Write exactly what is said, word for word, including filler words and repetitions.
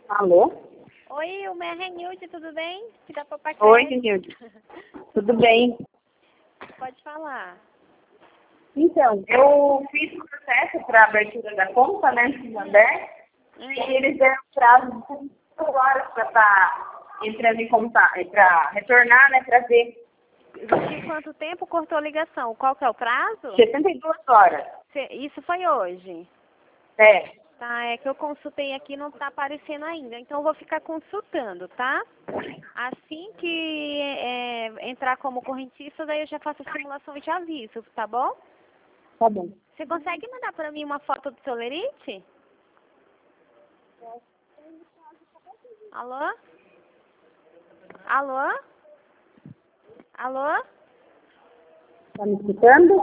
Alô? Oi, o meu é Renilde, tudo bem? Que dá pra paquera. Oi, Renilde. Tudo bem? Pode falar. Então, eu fiz o processo para a abertura da conta, né, no Santander, Hum. e eles deram prazo de vinte e quatro horas para estar entrando em contato, para retornar, né, para ver. De quanto tempo cortou a ligação? Qual que é o prazo? setenta e duas horas. Cê- Isso foi hoje. É, Tá, é que eu consultei aqui e não tá aparecendo ainda. Então eu vou ficar consultando, tá? Assim que é, entrar como correntista, daí eu já faço a simulação e te aviso, tá bom? tá bom. Você consegue mandar pra mim uma foto do seu lerite? Alô? Alô? Alô? Tá me escutando?